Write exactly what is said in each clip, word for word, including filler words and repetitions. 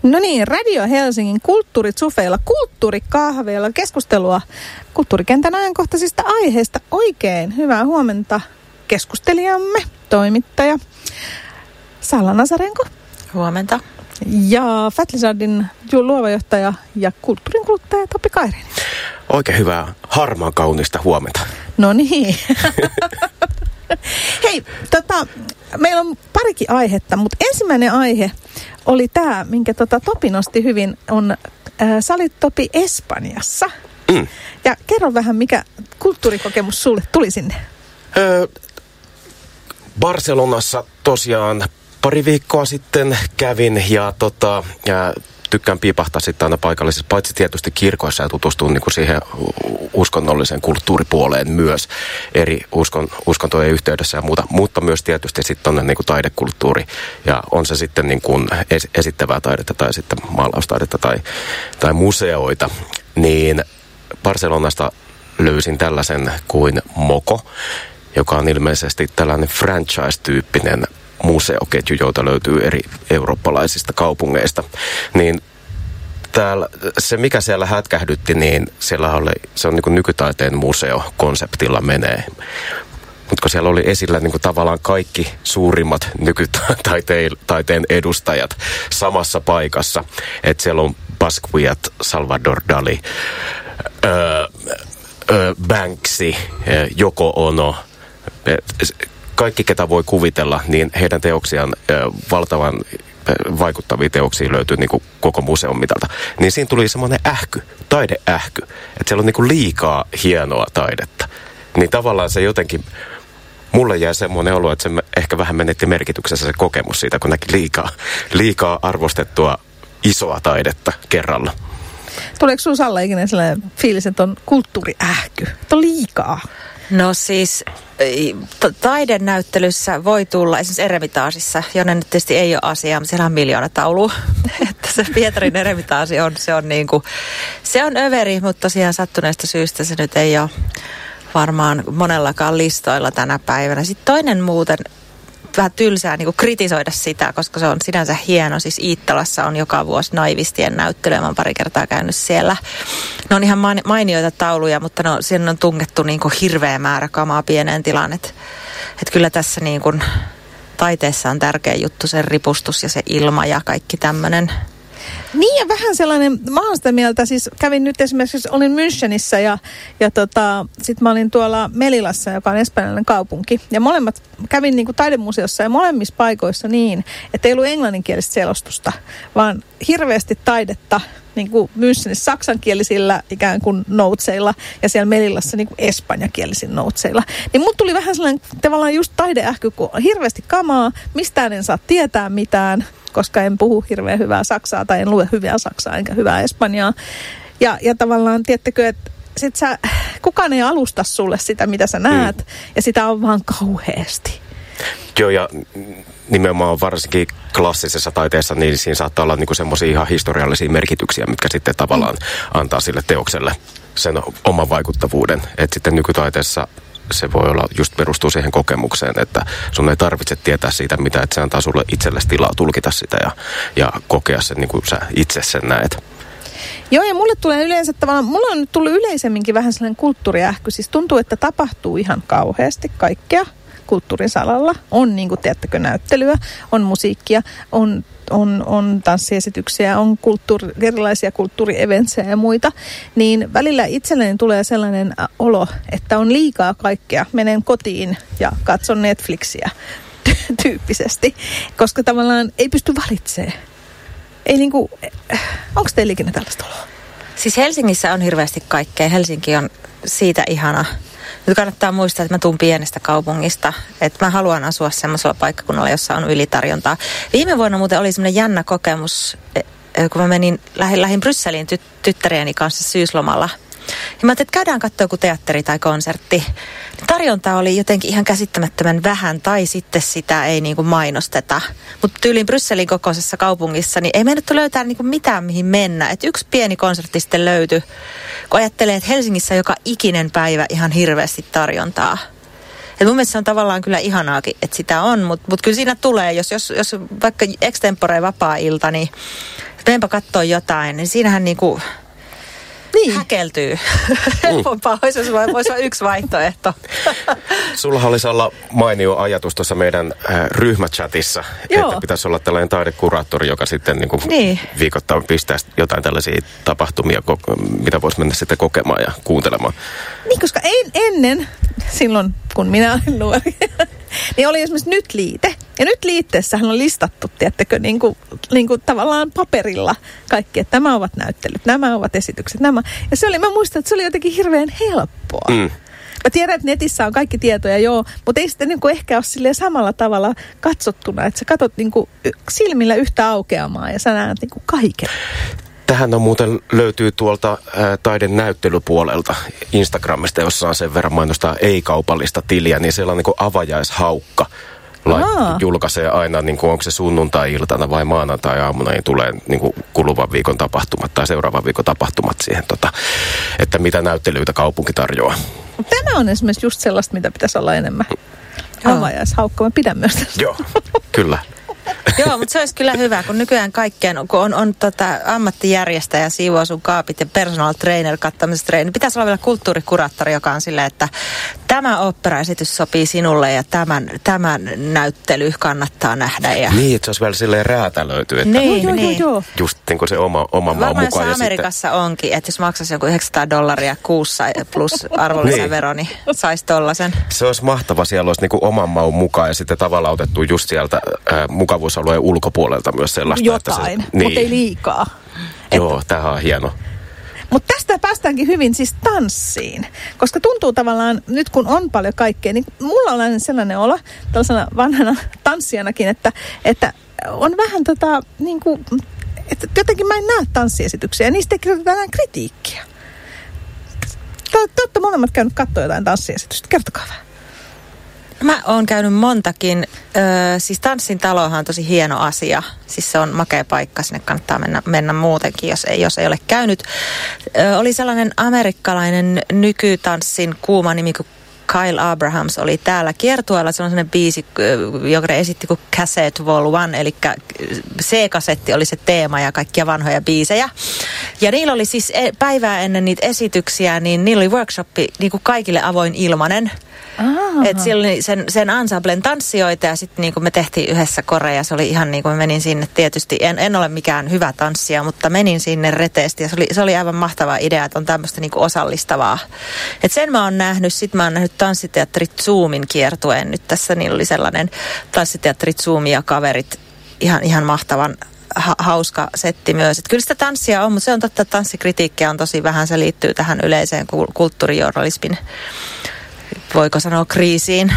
No niin, Radio Helsingin kulttuuritsufeilla, kulttuurikahveilla keskustelua kulttuurikentän ajankohtaisista aiheista. Oikein hyvää huomenta keskustelijamme, toimittaja Salla Nazarenko. Huomenta. Ja Fat Lizardin luova johtaja ja kulttuurin kuluttaja Topi Kairinen. Oikein hyvää harmaan kaunista huomenta. No niin. Hei, tota, meillä on parikin aihetta, mutta ensimmäinen aihe oli tämä, minkä tota Topi nosti hyvin, on äh, sä olit Topi Espanjassa. Mm. Ja kerro vähän, mikä kulttuurikokemus sulle tuli sinne? Öö, Barcelonassa tosiaan pari viikkoa sitten kävin ja tota... Ja tykkään piipahtaa sitten aina paikallisissa, paitsi tietysti kirkoissa ja tutustua niin kuin siihen uskonnolliseen kulttuuripuoleen myös eri uskon, uskontojen yhteydessä ja muuta, mutta myös tietysti sitten on niin kuin taidekulttuuri ja on se sitten niin kuin es, esittävää taidetta tai sitten maalaustaidetta tai, tai museoita, niin Barcelonasta löysin tällaisen kuin Moco, joka on ilmeisesti tällainen franchise-tyyppinen museoketju, joita löytyy eri eurooppalaisista kaupungeista, niin täällä, se mikä siellä hätkähdytti, niin siellä oli, se on niin kuin nykytaiteen museo konseptilla menee. Mutta kun siellä oli esillä niin kuin tavallaan kaikki suurimmat nykytaiteen edustajat samassa paikassa, että siellä on Basquiat, Salvador Dali, öö, öö, Banksy, Yoko Ono, kaikki, ketä voi kuvitella, niin heidän teoksiaan ö, valtavan ö, vaikuttavia teoksia löytyy niin kuin koko museon mitalta. Niin siinä tuli semmoinen ähky, taideähky, että siellä on niin kuin liikaa hienoa taidetta. Niin tavallaan se jotenkin, mulle jäi semmoinen olo, että se ehkä vähän menetti merkityksessä se kokemus siitä, kun näki liikaa, liikaa arvostettua isoa taidetta kerralla. Tuleeko sinulla Salla ikinä sellainen fiilis, että on kulttuuriähky, että on liikaa? No siis taidenäyttelyssä voi tulla, esimerkiksi Eremitaasissa, jonne nyt tietysti ei ole asiaa, mutta siellä on miljoona taulua. Että se Pietarin Eremitaasi on, se on niin kuin, se on överi, mutta tosiaan sattuneesta syystä se nyt ei ole varmaan monellakaan listoilla tänä päivänä. Sitten toinen muuten, vähän tylsää niin kuin kritisoida sitä, koska se on sinänsä hieno. Siis Iittalassa on joka vuosi Naivistien näyttely, mä oon pari kertaa käynyt siellä. Ne on ihan mainioita tauluja, mutta no, siinä on tungettu niin kuin hirveä määrä kamaa pieneen tilaan. Että et kyllä tässä niin kuin taiteessa on tärkeä juttu se ripustus ja se ilma ja kaikki tämmöinen. Niin ja vähän sellainen, mä oon sitä mieltä, siis kävin nyt esimerkiksi, olin Münchenissä ja, ja tota, sit mä olin tuolla Melillassa, joka on espanjalainen kaupunki. Ja molemmat, kävin niinku taidemuseossa ja molemmissa paikoissa niin, että ei ollut englanninkielistä selostusta, vaan hirveästi taidetta niin kuin Münchenissä saksankielisillä ikään kuin noutseilla ja siellä Melillassa niin kuin espanjakielisillä noutseilla. Niin mut tuli vähän sellainen tavallaan just taideähky, kun on hirveästi kamaa, mistään en saa tietää mitään, koska en puhu hirveän hyvää saksaa tai en lue hyvää saksaa enkä hyvää espanjaa. Ja, ja tavallaan, tiedättekö, että sit sä, kukaan ei alusta sulle sitä, mitä sä näet, mm. ja sitä on vaan kauheasti. Joo, ja nimenomaan varsinkin klassisessa taiteessa, niin siinä saattaa olla niinku semmoisia ihan historiallisia merkityksiä, mitkä sitten tavallaan mm. antaa sille teokselle sen oman vaikuttavuuden. Että sitten nykytaiteessa se voi olla, just perustuu siihen kokemukseen, että sun ei tarvitse tietää siitä mitä, että se antaa sulle itsellesi tilaa tulkita sitä ja, ja kokea sen niin kuin sä itse sen näet. Joo, ja mulle tulee yleensä tavallaan, mulla on nyt tullut yleisemminkin vähän sellainen kulttuuriähky, siis tuntuu, että tapahtuu ihan kauheasti kaikkea kulttuurin salalla. On niin kuin, tiedättekö, näyttelyä, on musiikkia, on, on, on tanssiesityksiä, on kulttuuri, erilaisia kulttuurieventsejä ja muita. Niin välillä itselleni tulee sellainen olo, että on liikaa kaikkea. Menen kotiin ja katson Netflixiä tyyppisesti, koska tavallaan ei pysty valitsemaan. Ei niinku, onko teillä ikinä tällaista oloa? Siis Helsingissä on hirveästi kaikkea. Helsinki on siitä ihana. Nyt kannattaa muistaa, että mä tuun pienestä kaupungista, että mä haluan asua semmoisella paikkakunnalla, jossa on ylitarjontaa. Viime vuonna muuten oli semmoinen jännä kokemus, kun mä menin, lähin, lähin Brysseliin ty, tyttärieni kanssa syyslomalla. Ja mä ajattelin, että käydään katsoa joku teatteri tai konsertti. Tarjonta oli jotenkin ihan käsittämättömän vähän, tai sitten sitä ei niin kuin mainosteta. Mutta tyyliin Brysselin kokoisessa kaupungissa, niin ei meinattu löytää niin kuin mitään, mihin mennä. Et yksi pieni konsertti sitten löytyi, kun ajattelee, että Helsingissä joka ikinen päivä ihan hirveästi tarjontaa. Et mun mielestä se on tavallaan kyllä ihanaakin, että sitä on, mutta mut kyllä siinä tulee, jos, jos, jos vaikka extempore vapaa-ilta, niin meenpä katsoa jotain, niin siinähän niinku niin. häkeltyy. Helpompaa olisi, jos voisi olla yksi vaihtoehto. Sulla olisi olla mainio ajatus tuossa meidän äh, ryhmächatissa, Joo. että pitäisi olla tällainen taidekuraattori, joka sitten niin kuin niin. viikoittain pistää jotain tällaisia tapahtumia, mitä voisi mennä sitten kokemaan ja kuuntelemaan. Niin, koska en, ennen, silloin kun minä olin nuori, niin oli esimerkiksi nyt liite. Ja nyt liitteessähän on listattu, tiedättekö, niin kuin, niin kuin tavallaan paperilla kaikki, että nämä ovat näyttelyt, nämä ovat esitykset, nämä. Ja se oli, mä muistan, että se oli jotenkin hirveän helppoa. Mm. Mä tiedän, että netissä on kaikki tietoja, joo, mutta ei sitten niin kuin ehkä ole silleen samalla tavalla katsottuna, että sä katsot niin kuin silmillä yhtä aukeamaa ja sä näet niin kuin kaiken. Tähän on muuten löytyy tuolta ää, taiden näyttelypuolelta Instagramista, jossa on sen verran mainostaa ei-kaupallista tiliä, niin siellä on niin kuin avajaishaukka. Lait, julkaisee aina, niin kuin, onko se sunnuntai-iltana vai maanantai-aamuna, niin tulee niin kuin kuluvan viikon tapahtumat tai seuraavan viikon tapahtumat siihen, tota, että mitä näyttelyitä kaupunki tarjoaa. Tämä on esimerkiksi just sellaista, mitä pitäisi olla enemmän. Avajaishaukka, mä pidän myös tästä. Joo, kyllä. Joo, mutta se olisi kyllä hyvä, kun nykyään kaikkeen, kun on, on tota, ammattijärjestäjä, siivoo sun kaapit ja personal trainer kattamisesta treeni, niin pitäisi olla vielä kulttuurikuraattori, joka on silleen, että tämä operaesitys sopii sinulle ja tämän, tämän näyttely kannattaa nähdä. Ja... Niin, että se olisi vielä silleen räätälöity, että niin, joo, niin. joo, joo. just niin kuin se oma, oma maan mukaan. Varmaan Amerikassa sitten... onkin, että jos maksaisi joku yhdeksänsataa dollaria kuussa plus arvonlisävero, niin saisi tollasen. Se olisi mahtava, siellä olisi niin kuin oman maun mukaan ja sitten tavallaan otettu just sieltä äh, mukavuusalueen ulkopuolelta myös sellaista. Jotain, että se, niin. mutta ei liikaa. Joo, että... tämähän on hieno. Mutta tästä päästäänkin hyvin siis tanssiin, koska tuntuu tavallaan, nyt kun on paljon kaikkea, niin mulla on aina sellainen olo, tällaisena vanhana tanssijanakin, että, että on vähän tota, niin kuin, että jotenkin mä en näe tanssiesityksiä ja niistä ei kirjoiteta enää kritiikkiä. Te, te olette molemmat käynyt katsoa jotain tanssiesitystä, kertokaa vähän. Mä oon käynyt montakin. Öö, siis Tanssin talohan on tosi hieno asia. Siis se on makea paikka, sinne kannattaa mennä, mennä muutenkin, jos ei, jos ei ole käynyt. Öö, oli sellainen amerikkalainen nykytanssin kuuma nimi kuin Kyle Abrahams oli täällä kiertueella. Se on sellainen biisi, joka esitti kuin Cassette Vol. One, eli C-kasetti oli se teema ja kaikkia vanhoja biisejä. Ja niillä oli siis päivää ennen niitä esityksiä, niin niillä oli workshoppi niin kuin kaikille avoin ilmanen. Että siellä oli sen, sen ensemblen tanssijoita ja sitten niinku me tehtiin yhdessä korea ja se oli ihan niin kuin menin sinne tietysti. En, en ole mikään hyvä tanssija, mutta menin sinne reteesti ja se oli, se oli aivan mahtava idea, että on tämmöistä niinku osallistavaa. Et sen mä oon nähnyt. Sitten mä oon nähnyt tanssiteatteri Zoomin kiertueen nyt tässä. Niillä oli sellainen tanssiteatteri Zoom ja kaverit. Ihan, ihan mahtavan ha- hauska setti myös. Et kyllä sitä tanssia on, mutta se on totta, että tanssikritiikkiä on tosi vähän. Se liittyy tähän yleiseen kulttuurijournalismin, voiko sanoa, kriisiin.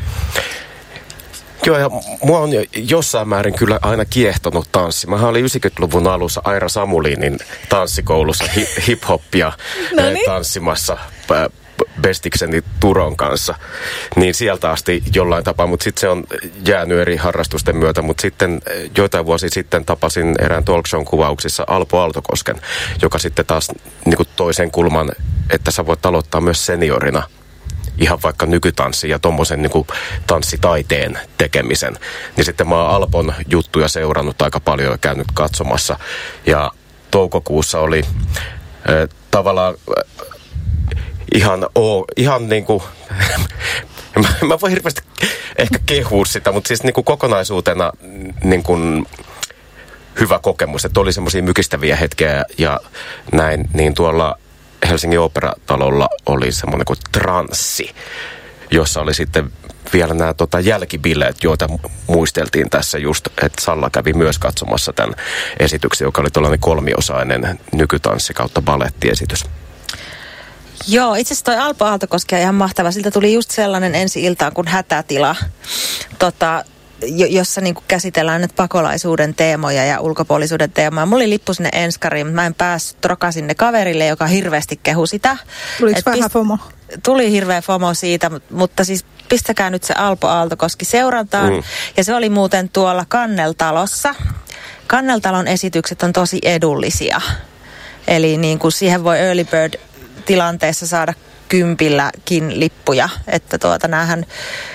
Joo, ja mua on jossain määrin kyllä aina kiehtonut tanssi. Mähän olin yhdeksänkymmentäluvun alussa Aira Samulinin tanssikoulussa hi- hip-hoppia tanssimassa bestikseni Turon kanssa. Niin sieltä asti jollain tapaa, mutta sitten se on jäänyt eri harrastusten myötä. Mutta sitten joitain vuosia sitten tapasin erään talk shown kuvauksissa Alpo Aaltokosken, joka sitten taas niin kuin toisen kulman, että sä voit aloittaa myös seniorina ihan vaikka nykytanssi ja tommosen niin kuin tanssitaiteen tekemisen. Niin sitten mä oon Alpon juttuja seurannut aika paljon ja käynyt katsomassa. Ja toukokuussa oli äh, tavallaan äh, ihan, oo, ihan niin kuin, mä, mä voin hirveästi ehkä kehua sitä, mutta siis niin kuin kokonaisuutena niin kuin hyvä kokemus, että oli semmoisia mykistäviä hetkiä ja näin, niin tuolla Helsingin Oopperatalolla oli semmoinen kuin transsi, jossa oli sitten vielä nämä tota, jälkibileet, joita muisteltiin tässä just, että Salla kävi myös katsomassa tämän esityksen, joka oli tällainen kolmiosainen nykytanssi kautta balettiesitys. Joo, itse asiassa toi Alpo Aaltokoski on ihan mahtava. Siltä tuli just sellainen ensi-iltaan kuin Hätätila, tota, jossa niinku käsitellään nyt pakolaisuuden teemoja ja ulkopuolisuuden teemoja. Mulla oli lippu sinne enskariin, mutta mä en päässyt, trokasin ne kaverille, joka hirveästi kehui sitä. Tuliko vähän pist- FOMO? Tuli hirveä FOMO siitä, mutta siis pistäkää nyt se Alpo Aaltokoski seurantaan. Mm. Ja se oli muuten tuolla Kanneltalossa. Kanneltalon esitykset on tosi edullisia. Eli niin kuin siihen voi early bird tilanteessa saada kympilläkin lippuja, että tuota näähän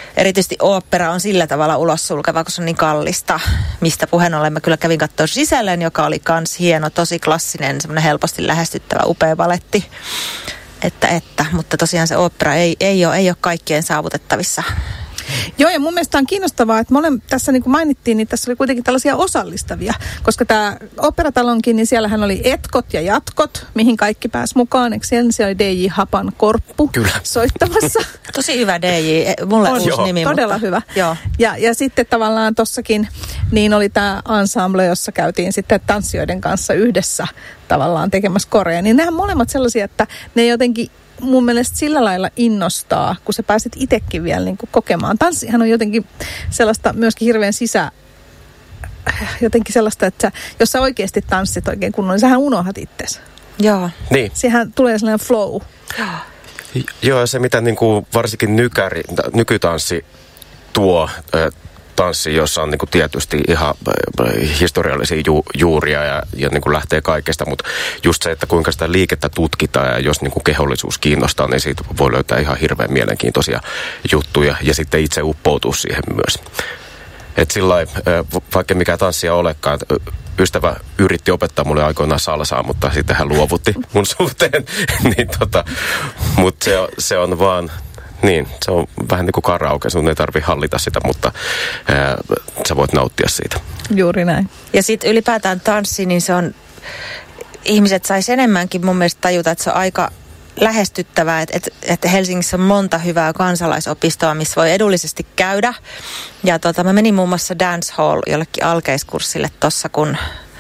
erityisesti ooppera on sillä tavalla ulos sulkeva, kun se on niin kallista, mistä puheen ollen mä kyllä kävin katsoa sisällön, joka oli kans hieno, tosi klassinen, semmoinen helposti lähestyttävä, upea baletti. Että, että, mutta tosiaan se ooppera ei, ei, ole, ei ole kaikkien saavutettavissa. Joo, ja mun mielestä on kiinnostavaa, että monen, tässä niin kuin mainittiin, niin tässä oli kuitenkin tällaisia osallistavia, koska tämä operatalonkin, niin siellähän oli etkot ja jatkot, mihin kaikki pääsi mukaan. Eikö siellä, siellä oli D J Hapan Korppu Kyllä. soittamassa? Tosi hyvä D J, mulle on, uusi joo. nimi. Todella mutta, hyvä. Joo. Ja, ja sitten tavallaan tossakin, niin oli tämä ensemble, jossa käytiin sitten tanssijoiden kanssa yhdessä tavallaan tekemässä korea. Niin nehän molemmat sellaisia, että ne jotenkin mun mielestä sillä lailla innostaa, kun sä pääset itsekin vielä niin kuin kokemaan. Tanssihan on jotenkin sellaista myöskin hirveän sisä, jotenkin sellaista, että jos sä oikeasti tanssit oikein kunnolla, niin sähän unohdat itsesi. Joo. Niin. Siihen tulee sellainen flow. Joo, se mitä niin kuin varsinkin nykäri, nykytanssi tuo äh, tanssi, jossa on niin kuin tietysti ihan historiallisia ju, juuria ja, ja niin kuin lähtee kaikesta, mutta just se, että kuinka sitä liikettä tutkitaan ja jos niin kuin kehollisuus kiinnostaa, niin siitä voi löytää ihan hirveän mielenkiintoisia juttuja ja sitten itse uppoutua siihen myös. Että sillain, vaikka mikä tanssia olekaan, ystävä yritti opettaa mulle aikoinaan salsaa, mutta sitten hän luovutti mun suhteen, niin tota, mutta se, se on vaan... Niin, se on vähän niin kuin karaoke, sun ei tarvitse hallita sitä, mutta ää, sä voit nauttia siitä. Juuri näin. Ja sitten ylipäätään tanssi, niin se on, ihmiset sais enemmänkin mun mielestä tajuta, että se on aika lähestyttävää, että, että, että Helsingissä on monta hyvää kansalaisopistoa, missä voi edullisesti käydä. Ja tota, mä menin muun muassa dancehall jollekin alkeiskurssille tossa, kun...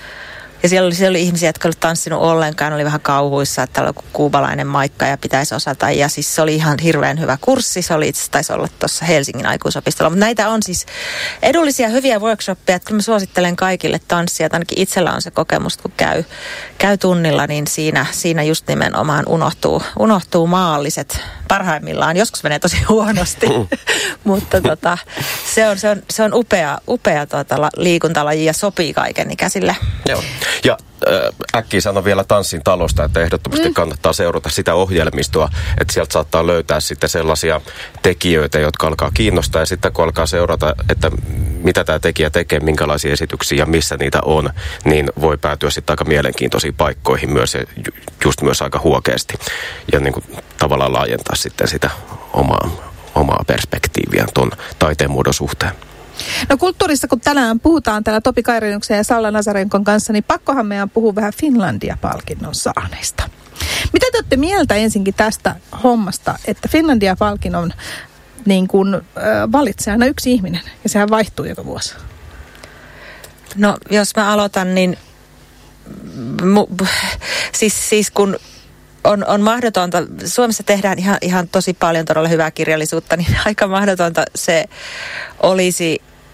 Ja siellä oli, siellä oli ihmisiä, jotka olivat tanssinut ollenkaan, oli vähän kauhuissa, että täällä on kuubalainen maikka ja pitäisi osata. Ja siis se oli ihan hirveän hyvä kurssi, se oli itse taisi olla tuossa Helsingin aikuisopistolla. Mutta näitä on siis edullisia, hyviä workshoppeja, että mä suosittelen kaikille tanssia. Ainakin itsellä on se kokemus, kun käy, käy tunnilla, niin siinä, siinä just nimenomaan unohtuu, unohtuu maalliset parhaimmillaan. Joskus menee tosi huonosti, mutta tota, se, on, se, on, se on upea, upea tuota, liikuntalaji ja sopii kaiken ikäisille. Joo. Ja äh, äkkiä sanon vielä Tanssin talosta, että ehdottomasti mm. kannattaa seurata sitä ohjelmistoa, että sieltä saattaa löytää sitten sellaisia tekijöitä, jotka alkaa kiinnostaa ja sitten kun alkaa seurata, että mitä tämä tekijä tekee, minkälaisia esityksiä ja missä niitä on, niin voi päätyä sitten aika mielenkiintoisiin paikkoihin myös ja just myös aika huokeasti ja niin kuin tavallaan laajentaa sitten sitä omaa, omaa perspektiiviä tuon taiteen muodon suhteen. No kulttuurissa, kun tänään puhutaan täällä Topi Kairinuksen ja Salla Nazarenkon kanssa, niin pakkohan meidän puhua vähän Finlandia-palkinnon saaneista. Mitä te olette mieltä ensinkin tästä hommasta, että Finlandia-palkinnon niin kuin, äh, valitsee aina yksi ihminen ja sehän vaihtuu joka vuosi? No jos mä aloitan, niin mu, siis, siis kun on, on mahdotonta, Suomessa tehdään ihan, ihan tosi paljon todella hyvää kirjallisuutta, niin aika mahdotonta se olisi,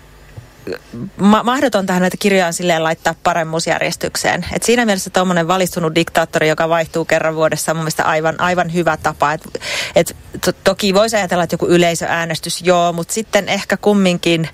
ma- mahdotontahan näitä kirjoja on silleen laittaa paremmuusjärjestykseen. Et siinä mielessä tuommoinen valistunut diktaattori, joka vaihtuu kerran vuodessa, on mun mielestä aivan, aivan hyvä tapa. Et, et to, toki voisi ajatella, että joku yleisöäänestys, joo, mutta sitten ehkä kumminkin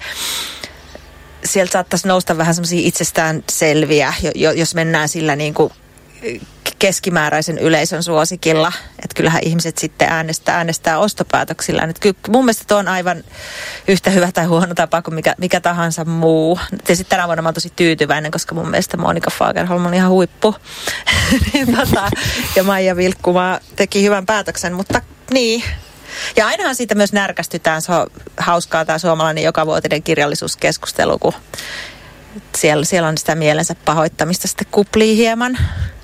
sieltä saattaisi nousta vähän semmoisia itsestäänselviä, jos mennään sillä niin kuin keskimääräisen yleisön suosikilla. Että kyllähän ihmiset sitten äänestää, äänestää ostopäätöksillään. Että kyllä mun mielestä tuo on aivan yhtä hyvä tai huono tapa kuin mikä, mikä tahansa muu. Ja sitten tänä vuonna mä oon tosi tyytyväinen, koska mun mielestä Monika Fagerholm on ihan huippu. niin, tota, ja Maija Vilkkumaa teki hyvän päätöksen, mutta niin. Ja ainahan siitä myös närkästytään. Se on hauskaa tämä suomalainen jokavuotinen kirjallisuuskeskustelu, kun siellä, siellä on sitä mielensä pahoittamista sitten kuplii hieman.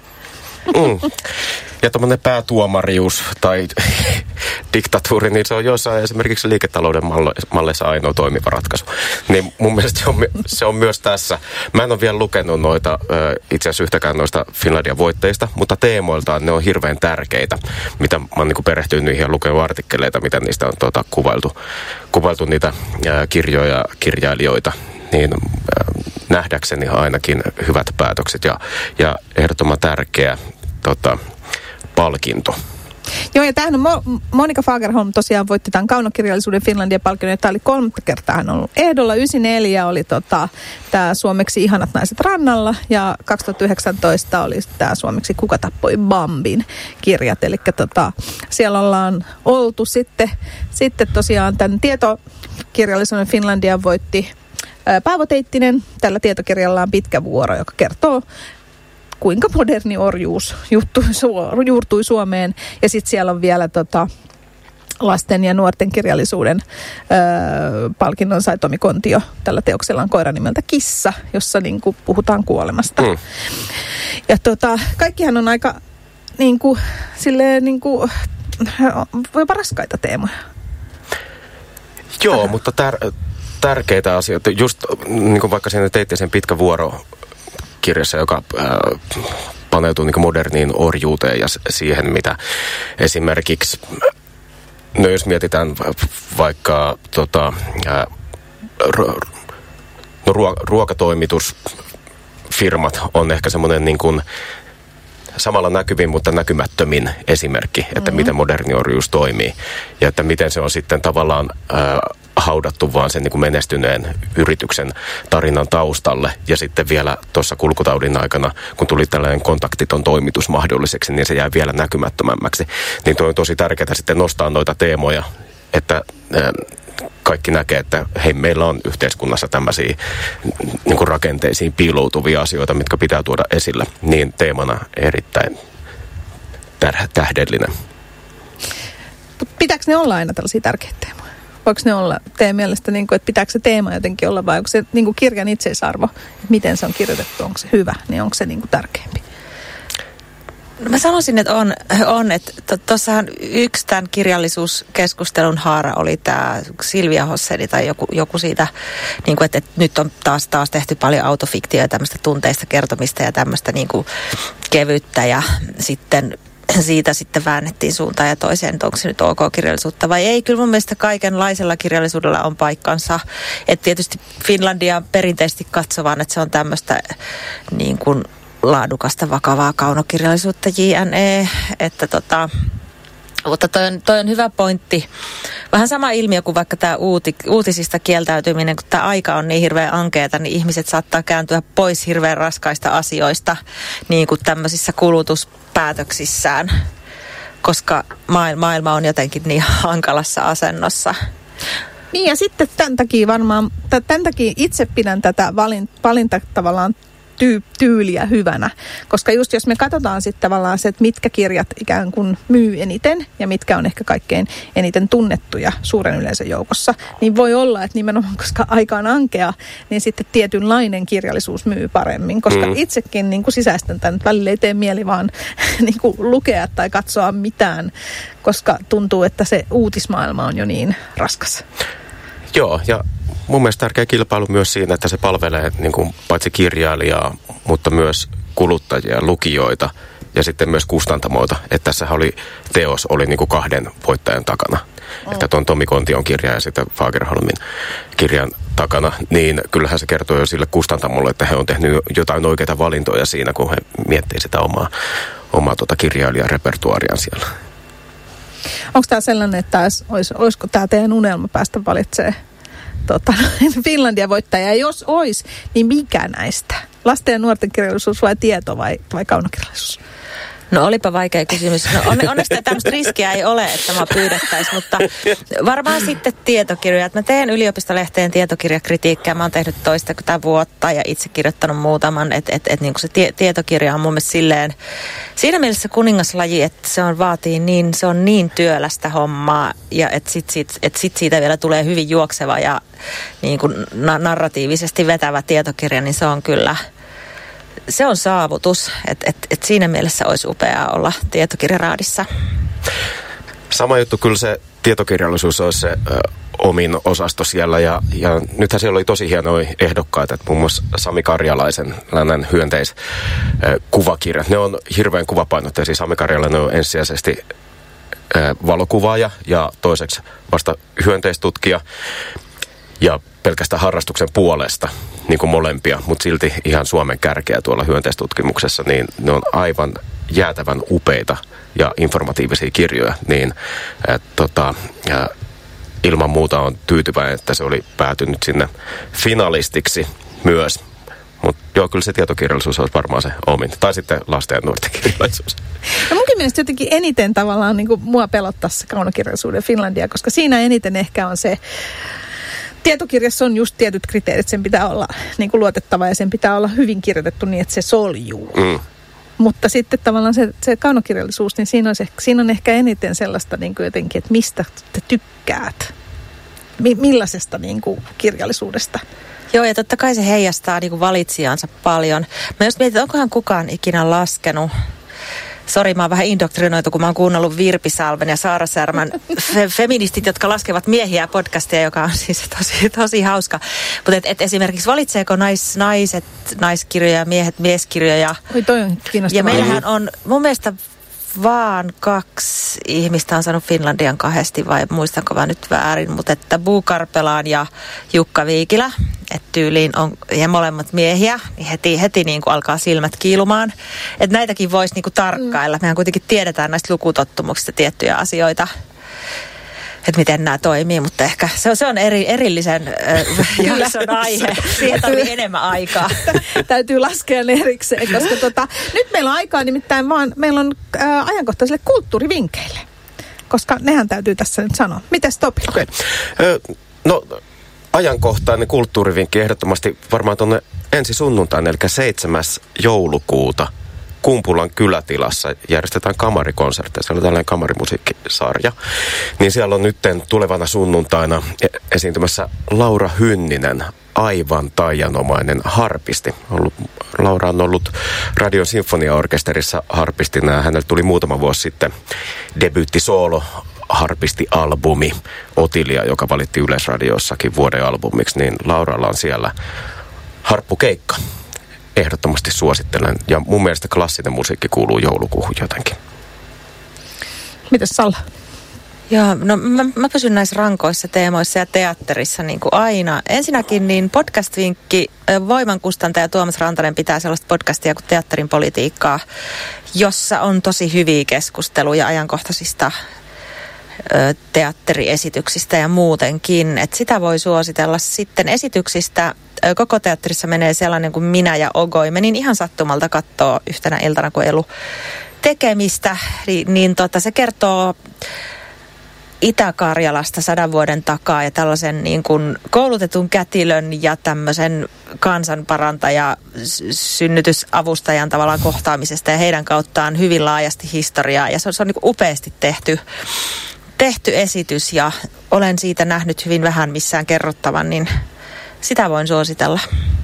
Mm. Ja tuommoinen päätuomarius tai diktatuuri, niin se on joissain esimerkiksi liiketalouden malleissa ainoa toimiva ratkaisu. Niin mun mielestä se on, se on myös tässä. Mä en ole vielä lukenut noita, itse asiassa yhtäkään noista Finlandian voitteista, mutta teemoiltaan ne on hirveän tärkeitä, mitä mä oon niin perehtynyt niihin ja lukenut artikkeleita, miten niistä on tuota, kuvailtu, kuvailtu niitä ää, kirjoja, kirjailijoita. Niin äh, nähdäkseni ainakin hyvät päätökset ja, ja ehdottoman tärkeä tota, palkinto. Joo, ja tämähän on Mo- Monika Fagerholm tosiaan voitti tämän kaunokirjallisuuden Finlandia-palkinnon. Tämä oli kolmatta kertaa hän on ollut ehdolla. yhdeksänkymmentäneljä oli tota, tämä suomeksi Ihanat naiset rannalla ja kaksituhattayhdeksäntoista oli tämä suomeksi Kuka tappoi Bambin kirjat. Eli tota, siellä ollaan oltu sitten, sitten tosiaan tämän tieto kirjallisuuden Finlandia voitti Paavo Teittinen. Tällä tietokirjalla on pitkä vuoro, joka kertoo, kuinka moderni orjuus juurtui Suomeen. Ja sitten siellä on vielä tota, lasten ja nuorten kirjallisuuden öö, palkinnon sai Tomi Kontio. Tällä teoksella on koira nimeltä Kissa, jossa niin kuin puhutaan kuolemasta. Mm. Ja tota, kaikkihan on aika niin kuin, silleen, niin kuin, jopa raskaita teemoja. Joo, mutta tär- tärkeitä asioita. Just niin kuin vaikka siinä teitte sen pitkä vuoro kirjassa, joka äh, paneutuu niin kuin moderniin orjuuteen ja siihen, mitä esimerkiksi, no jos mietitään vaikka tota, äh, ru- no, ruo- ruokatoimitusfirmat on ehkä semmoinen niin kuin samalla näkyvin, mutta näkymättömin esimerkki, että mm-hmm. miten moderni orjuus toimii ja että miten se on sitten tavallaan äh, haudattu vaan sen niin kuin menestyneen yrityksen tarinan taustalle. Ja sitten vielä tuossa kulkutaudin aikana, kun tuli tällainen kontaktiton toimitus mahdolliseksi, niin se jäi vielä näkymättömämmäksi. Niin tuo on tosi tärkeää sitten nostaa noita teemoja, että äh, kaikki näkee, että hei, meillä on yhteiskunnassa tämmöisiä niin kuin rakenteisiin piiloutuvia asioita, mitkä pitää tuoda esille. Niin teemana erittäin tär- tähdellinen. Pitääkö ne olla aina tällaisia tärkeitä teemoja? Voiko ne olla teidän mielestä, niin kuin, että pitääkö se teema jotenkin olla, vai onko se niin kuin kirjan itseisarvo, miten se on kirjoitettu, onko se hyvä, niin onko se niin kuin tärkeämpi? No mä sanoisin, että on, on että tuossahan yksi tämän kirjallisuuskeskustelun haara oli tämä Silvia Hosseli tai joku, joku siitä, niin kuin, että, että nyt on taas, taas tehty paljon autofiktioa ja tämmöistä tunteista kertomista ja tämmöistä niin kuin kevyttä ja sitten siitä sitten väännettiin suuntaan ja toiseen, että onko se nyt ok-kirjallisuutta vai ei. Kyllä mun mielestä kaikenlaisella kirjallisuudella on paikkansa. Että tietysti Finlandia perinteisesti katsovaan, että se on tämmöistä niin kuin laadukasta, vakavaa kaunokirjallisuutta, jne. Että tota, mutta toi on, toi on hyvä pointti. Vähän sama ilmiö kuin vaikka tämä uuti, uutisista kieltäytyminen, kun tämä aika on niin hirveän ankeata, niin ihmiset saattaa kääntyä pois hirveän raskaista asioista niin kuin tämmöisissä kulutuspäätöksissään, koska maailma on jotenkin niin hankalassa asennossa. Niin ja sitten tämän takia varmaan, tämän takia itse pidän tätä valinta tavallaan tyy- tyyliä hyvänä, koska just jos me katsotaan sitten tavallaan se, että mitkä kirjat ikään kuin myy eniten ja mitkä on ehkä kaikkein eniten tunnettuja suuren yleisön joukossa, niin voi olla, että nimenomaan koska aika on ankea, niin sitten tietynlainen kirjallisuus myy paremmin, koska mm. itsekin niin kuin sisäistän tämän, välillä ei tee mieli vaan niin kuin lukea tai katsoa mitään, koska tuntuu, että se uutismaailma on jo niin raskas. Joo, ja mun mielestä tärkeä kilpailu myös siinä, että se palvelee niin kuin paitsi kirjailijaa, mutta myös kuluttajia ja lukijoita ja sitten myös kustantamoita. Että tässähän oli, teos oli niin kuin kahden voittajan takana. Mm. Että tuon Tomi Kontion kirja ja sitten Fagerholmin kirjan takana. Niin kyllähän se kertoo jo sille kustantamolle, että he on tehnyt jotain oikeita valintoja siinä, kun he miettii sitä omaa, omaa tuota kirjailijarepertuariaan siellä. Onko tämä sellainen, että olisi, olisiko tämä teidän unelma päästä valitsemaan Tota, Finlandia voittaja? Jos olisi, niin mikä näistä? Lasten ja nuorten kirjallisuus vai tieto vai, vai kaunokirjallisuus? No olipa vaikea kysymys. No on, onneksi tämmöistä riskiä ei ole, että mä pyydettäisiin, mutta varmaan sitten tietokirjat. Mä teen yliopistolehteen tietokirjakritiikkiä. Mä oon tehnyt toista vuotta ja itse kirjoittanut muutaman. Että et, et, niin se tie, tietokirja on mun mielestä silleen, siinä mielessä kuningaslaji, että se on vaatii niin, se on niin työlästä hommaa ja että sit, sit, et sit siitä vielä tulee hyvin juokseva ja niin kuin na- narratiivisesti vetävä tietokirja, niin se on kyllä... Se on saavutus, että et, et siinä mielessä olisi upeaa olla tietokirjaraadissa. Sama juttu, kyllä se tietokirjallisuus olisi se ö, omin osasto siellä ja, ja nythän siellä oli tosi hienoja ehdokkaita, että muun muassa Sami Karjalaisen hyönteiskuvakirjat, ne on hirveän kuvapainotteisia. Sami Karjalainen on ensisijaisesti ö, valokuvaaja ja toiseksi vasta hyönteistutkija. Ja pelkästään harrastuksen puolesta, niin kuin molempia, mutta silti ihan Suomen kärkeä tuolla hyönteistutkimuksessa, niin ne on aivan jäätävän upeita ja informatiivisia kirjoja, niin et, tota, ja ilman muuta on tyytyväinen, että se oli päätynyt sinne finalistiksi myös. Mutta joo, kyllä se tietokirjallisuus olisi varmaan se omin. Tai sitten lasten ja nuorten kirjallisuus. No munkin mielestä jotenkin eniten tavallaan niin kuin mua pelottaa se kaunokirjallisuuden Finlandia, koska siinä eniten ehkä on se tietokirjassa on just tietyt kriteerit. Sen pitää olla niin kuin luotettava ja sen pitää olla hyvin kirjoitettu niin, että se soljuu. Mm. Mutta sitten tavallaan se, se kaunokirjallisuus, niin siinä on, se, siinä on ehkä eniten sellaista niin kuin jotenkin, että mistä te tykkäät. Mi- millaisesta niin kuin kirjallisuudesta? Joo, ja totta kai se heijastaa niin kuin valitsijansa paljon. Mä just mietin, onkohan kukaan ikinä laskenut. Sori, mä oon vähän indoktrinoitu, kun mä oon kuunnellut Virpi Salven ja Saara Särmän fe- feministit, jotka laskevat miehiä podcastia, joka on siis tosi, tosi hauska. Mutta et, et esimerkiksi valitseeko nais, naiset naiskirjoja, miehet mieskirjoja? Oi, toi on kiinnostavaa. Ja meillähän on mun mielestä vaan kaksi ihmistä on saanut Finlandian kahdesti, vai muistanko mä nyt väärin, mutta että Buu Karpelaan ja Jukka Viikilä, että tyyliin on, ja molemmat miehiä, niin heti, heti niin kuin alkaa silmät kiilumaan. Että näitäkin voisi niin kuin tarkkailla. Mehän kuitenkin tiedetään näistä lukutottumuksista tiettyjä asioita, että miten nämä toimii, mutta ehkä se on, se on eri, erillisen äh, jakson aihe. Siihen tarvitsee enemmän aikaa. Täytyy laskea ne erikseen, koska tota, nyt meillä on aikaa nimittäin vaan, meillä on äh, ajankohtaisille kulttuurivinkkeille, koska nehän täytyy tässä nyt sanoa. Mites Topi? Okay. Ö, no ajankohtainen kulttuurivinkki ehdottomasti varmaan tuonne ensi sunnuntaina, eli seitsemäs joulukuuta. Kumpulan kylätilassa järjestetään kamarikonsertteja. Se on tällainen kamarimusiikkisarja. Niin siellä on nyt tulevana sunnuntaina esiintymässä Laura Hynninen, aivan taianomainen harpisti. Ollut, Laura on ollut Radion Sinfoniaorkesterissa harpistina ja hänelle tuli muutama vuosi sitten debyytti-soolo harpisti-albumi Otilia, joka valittiin Yleisradiossakin vuoden albumiksi, niin Lauralla on siellä harppukeikka. Ehdottomasti suosittelen. Ja mun mielestä klassinen musiikki kuuluu joulukuuhun jotenkin. Mitäs Salla? Joo, no mä, mä pysyn näissä rankoissa teemoissa ja teatterissa niin kuin aina. Ensinnäkin niin podcast-vinkki. Voimankustantaja Tuomas Rantanen pitää sellaista podcastia kuin Teatterin politiikkaa, jossa on tosi hyviä keskusteluja ajankohtaisista ö, teatteriesityksistä ja muutenkin. Et sitä voi suositella sitten esityksistä. Koko teatterissa menee sellainen kuin Minä ja Ogoi. Menin ihan sattumalta katsoa yhtenä iltana, kun ei ollut tekemistä. Niin, niin tota, se kertoo Itä-Karjalasta sadan vuoden takaa ja tällaisen niin kuin koulutetun kätilön ja tämmöisen kansanparantaja synnytysavustajan tavallaan kohtaamisesta ja heidän kauttaan hyvin laajasti historiaa. Ja se on, se on niin kuin upeasti tehty, tehty esitys ja olen siitä nähnyt hyvin vähän missään kerrottavan, niin sitä voin suositella.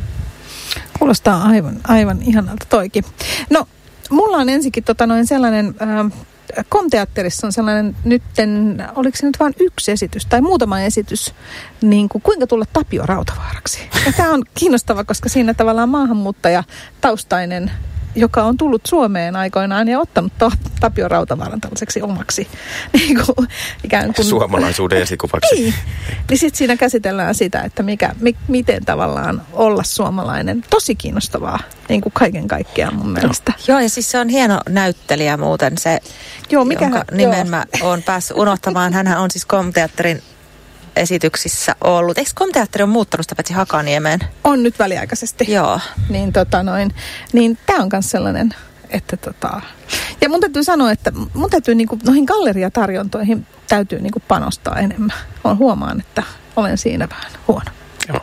Kuulostaa aivan, aivan ihanalta toikin. No, mulla on ensinnäkin tota noin sellainen, äh, Komteatterissa on sellainen nytten, oliko se nyt vain yksi esitys tai muutama esitys, niin kuin kuinka tulla Tapio Rautavaaraksi. Ja tämä on kiinnostava, koska siinä tavallaan maahanmuuttaja taustainen, joka on tullut Suomeen aikoinaan ja ottanut Tapio Rautavaaran tällaiseksi omaksi niin kuin, ikään kuin suomalaisuuden esikuvaksi. Niin, niin sitten siinä käsitellään sitä, että mikä, mi, miten tavallaan olla suomalainen. Tosi kiinnostavaa, niin kuin kaiken kaikkiaan mun mielestä. Joo, ja siis se on hieno näyttelijä muuten se, joo, mikä jonka hän, nimen joo. mä oon päässyt unohtamaan. Hänhän on siis Komteatterin esityksissä ollut. Eikö Komteatteri on muuttanut sitä paitsi Hakaniemeen? On nyt väliaikaisesti. Joo. Niin, tota noin, niin tää on myös sellainen, että tota... Ja mun täytyy sanoa, että mun täytyy niinku, noihin galleriatarjontoihin täytyy niinku panostaa enemmän. On huomaan, että olen siinä vähän huono. Joo.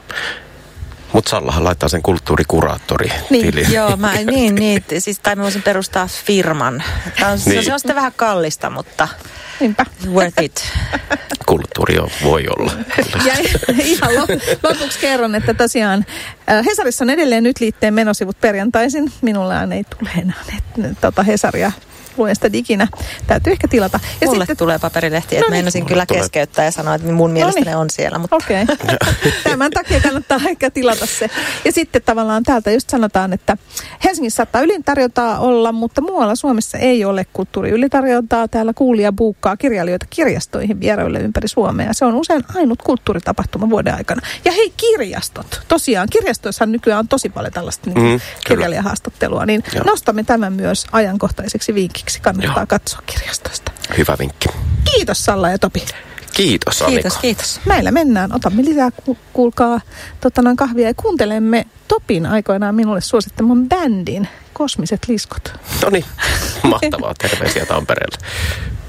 Mutta Sallahan laittaa sen kulttuurikuraattori-tilin. Niin, joo, mä, niin, niin, siis, tai mä voisin perustaa firman. On, niin. Se on sitten vähän kallista, mutta niinpä. Worth it. Kulttuuri on, voi olla. Ja ihan lopuksi kerron, että tosiaan Hesarissa on edelleen nyt liitteen menosivut perjantaisin. Minulla ei tule enää net, tota Hesaria. Luen sitä diginä. Täytyy ehkä tilata. Ja mulle sitten tulee paperilehti, että no meinasin niin. kyllä tulee. Keskeyttää ja sanoa, että mun mielestä no niin. ne on siellä. Mutta... Okei. Okay. Tämän takia kannattaa ehkä tilata se. Ja sitten tavallaan täältä just sanotaan, että Helsingissä saattaa ylitarjontaa olla, mutta muualla Suomessa ei ole kulttuuri-ylitarjontaa. Täällä kuulija buukkaa kirjailijoita kirjastoihin vierailuille ympäri Suomea. Se on usein ainut kulttuuritapahtuma vuoden aikana. Ja hei, kirjastot. Tosiaan, kirjastoissahan nykyään on tosi paljon tällaista niin mm, kirjailijahaastattelua. Niin Joo. nostamme tämän myös ajankohtaiseksi vinkiksi. Kannattaa Joo. katsoa kirjastosta. Hyvä vinkki. Kiitos Salla ja Topi. Kiitos Annika. Kiitos, kiitos. Meillä mennään. Otamme lisää, ku- kuulkaa tota, noin kahvia ja kuuntelemme Topin aikoinaan minulle suosittaman bändin Kosmiset liskot. No niin, mahtavaa. Terveisiä Tampereelle.